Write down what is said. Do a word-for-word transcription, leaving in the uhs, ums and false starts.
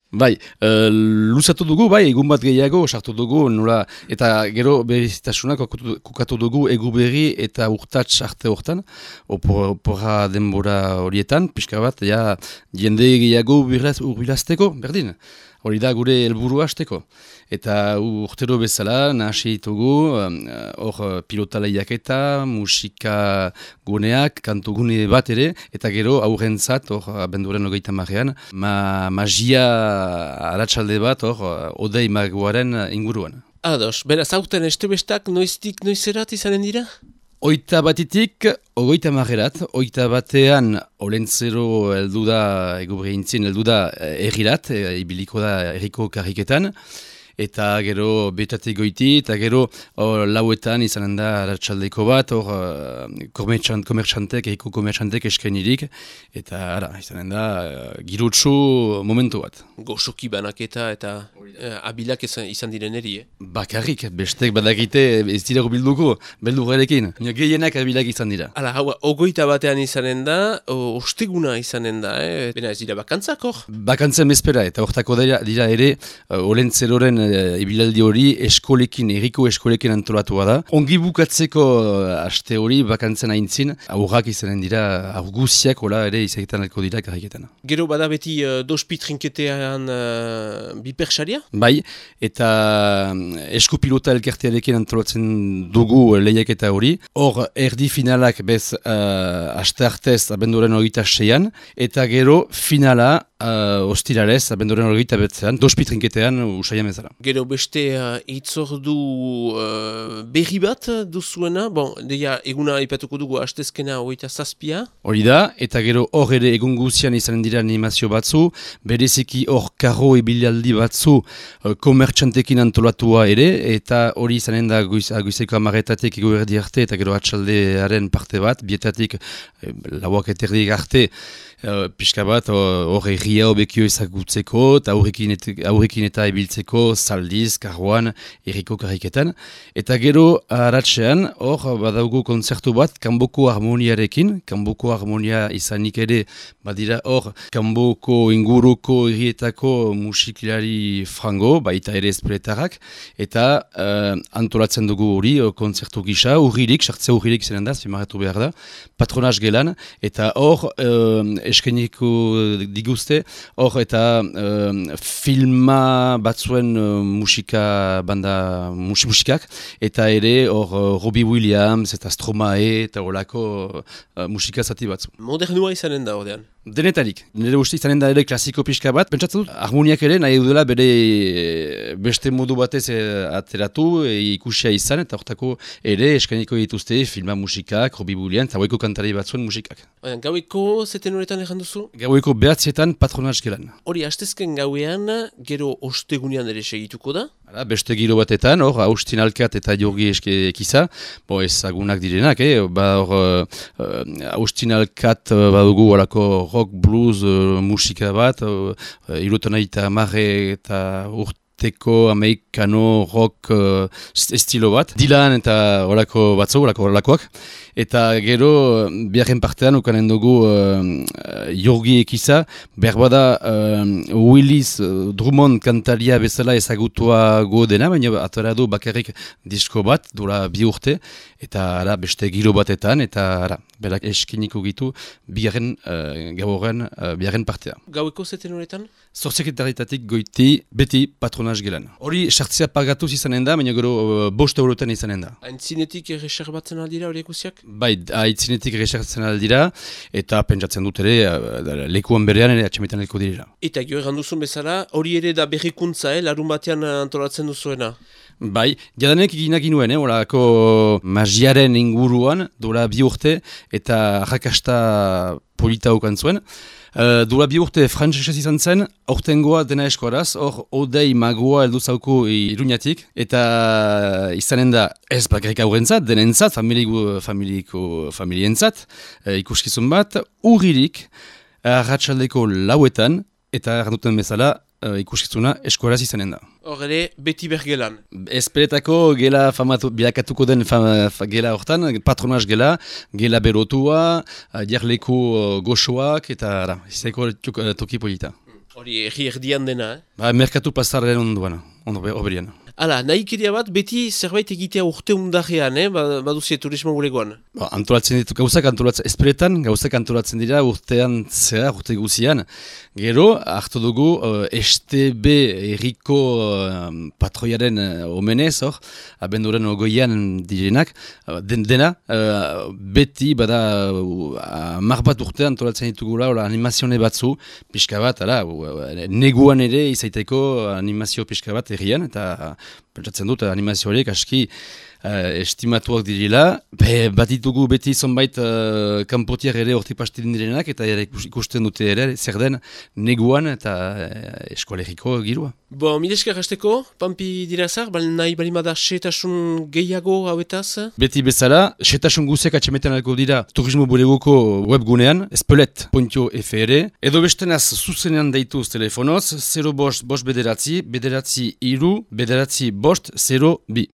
Bai, uh, luzatu dugu, bai, egun bat gehiago sartu dugu, nola, eta gero berezitasunak kokatu dugu egu berri eta urtats arte hortan, opor, oporra denbora horietan, pixka bat, ja, jende gehiago urbilazteko, berdin. Hori da gure helburua hasteko. Eta urtero bezala, nahasi ditugu, hor uh, pilota lehiaketa, musika guneak, kantu gune bat ere, eta gero aurrentzat, hor abenduaren hogeita marrean, ma, magia aratsalde bat, hor, odei magoaren inguruan. Ados, beraz, hauten estebestak noiztik noizerat izanen dira? Oita batitik, ogoita marrerat, oita batean olentzero heldu da, egubreintzien heldu da errirat, e, ibiliko da erriko karriketan, eta gero betatik goiti, eta gero or, lauetan izanen da aratsaldeko bat, hor uh, komertxantek, erriko komertxantek eskainirik, eta ara, izanen da uh, girutsu momentu bat. Gozoki banaketa eta uh, abilak izan, izan diren eri, eh? Bakarrik, bestek badakite ez dira bilduko, beldurrekin. Gehienak abilak izan dira. Hala, hau, ogoita batean izanen da, o, osteguna izanen da, eh? Bena ez dira bakantzak, hor? Bakantzen bezpera, eta hortako dira, dira ere, uh, olentzeroren ibilaldi hori eskolekin, erriko eskolekin antolatua da. Ongi bukatzeko aste hori bakantzen aintzin, aurrak izanen dira, aurguziak hola ere izagetan alko dira karriketan. Gero bada beti uh, dospi trinketean uh, bipersaria? Bai, eta eskupilota elkartearekin antolatzen dugu lehiaketa hori. Hor, erdi finalak bez uh, aste artez abenduaren hogeita seian, eta gero finala Uh, ostirarez, abenduaren horreita betzean, dospi trinketean usaian bezala. Gero beste uh, itzordu uh, berri bat duzuena, bon, deia eguna ipatuko dugu hastezkena hogeita zazpia. Hori da, eta gero hor ere egun guzian izanen dira animazio batzu, bereziki hor karro ebilaldi batzu uh, komertxantekin antolatua ere, eta hori izanen da guiz, guizeko amaretatik ego erdi arte, eta gero atxaldearen parte bat, bietatik eh, lauak eterdik arte, uh, pixka bat hor erria obekio ezagutzeko, eta aurrekin, et, aurrekin eta ebiltzeko zaldiz, karroan, erriko karriketan. Eta gero aratsean, hor badaugu kontzertu bat, kanboko harmoniarekin, kanboko harmonia izanik ere, badira hor, kanboko inguruko errietako musikilari frango, baita ere espletarak, eta uh, antolatzen dugu hori, kontzertu gisa, urririk, sartzea urririk zenen da, zimarratu behar da, patronaz gelan, eta hor, uh, eskeniko diguzte, hor eta uh, filma batzuen uh, musika banda mus, musikak, eta ere hor uh, Robbie Williams eta Stromae eta horako uh, musika zati batzu. Modernua izanen da ordean? Denetarik. Nire uste izanen da ere klasiko pixka bat. Pentsatzen dut, harmoniak ere nahi dudela bere beste modu batez ateratu, e, ikusia izan, eta hortako ere eskainiko dituzte filma musikak, Robbie Williams, eta gaueko kantari batzuen musikak. Gaueko zeten horretan egan duzu? Gaueko behatzietan patronaz gelan. Hori, hastezken gauean, gero ostegunean ere segituko da? Hala, beste giro batetan, hor, Austin Alkat eta Jorgi Ekiza, bo ezagunak direnak, eh? Ba, hor, uh, Austin Alkat uh, badugu horako rock, blues, uh, musika bat, uh, irutana eta marre eta urteko amerikano rock uh, estilo bat. Dylan eta horako batzu, horako horlakoak. Eta gero, biharren partean, ukanen dugu uh, Jorgi Ekiza, berbada uh, Willis uh, Drummond kantaria bezala ezagutua go dena, baina atara du bakarrik disko bat, dura bi urte, eta ara, beste giro batetan, eta ara, berak eskiniko gitu biharren uh, gauren uh, biharren partea. Gaueko zeten horretan? Zortzeketaritatik goiti beti patronaz gelan. Hori, sartzea pagatuz izanen da, baina gero uh, bost eurotan izanen da. Aintzinetik reserbatzen aldira horiek usiak? Bai, aitzinetik reserbatzen aldira, eta pentsatzen dut ere, lekuan berean ere atxemetan leko direla. Eta gero egan duzun bezala, hori ere da berrikuntza, eh, larun batean antolatzen duzuena? Bai, jadanek eginak inuen, eh, orako magiaren inguruan, dola bi urte, eta jakasta polita okan zuen. Uh, Dura bi urte frantzesez izan zen, aurtengoa dena eskoraz, hor odei magoa heldu zauko Iruñatik, eta izanen da ez bakarrik aurrentzat, denentzat, familiko, familiko, familientzat, uh, ikuskizun bat, urririk, arratsaldeko lauetan, eta erranduten bezala, uh, ikuskizuna eskoraz izanen da. Hor ere, beti bergelan. Ezperetako gela famatu, bilakatuko den fama, gela hortan, patronaz gela, gela berotua, jarleko goxoak, eta ara, izeko toki polita. Hori erri erdian dena, eh? Ba, merkatu pasarren onduan, ondo oberian. Hala, nahi keria bat, beti zerbait egitea urte undarrean, eh? Ba- baduzie turismo guregoan. Ba, antolatzen ditu, gauzak antolatzen, espretan, gauzak antolatzen dira urtean zehar, urte guzian. Gero, hartu dugu, uh, S T B erriko uh, patroiaren uh, omenez, hor, abenduren ogoian direnak, uh, den dena, uh, beti, bada, uh, mar bat urte antolatzen ditugula, hola, animazione batzu, pixka bat, ara, uh, neguan ere izaiteko animazio pixka bat errian, eta pentsatzen dut animazio horiek aski uh, estimatuak direla. Be, bat ditugu beti zonbait uh, kanpotiak ere hortipastin direnak, eta ere ikusten dute ere zer den neguan eta uh, eskolegiko girua. Bo, mileska gazteko, Pampi Dirazar, bal nahi balimada setasun gehiago hauetaz? Beti bezala, setasun guziak atxemetan alko dira turismo buleguko webgunean, espelet puntu f r, edo bestenaz zuzenean deituz telefonoz, zero bost bost bederatzi, bederatzi iru, bederatzi bost zero bi.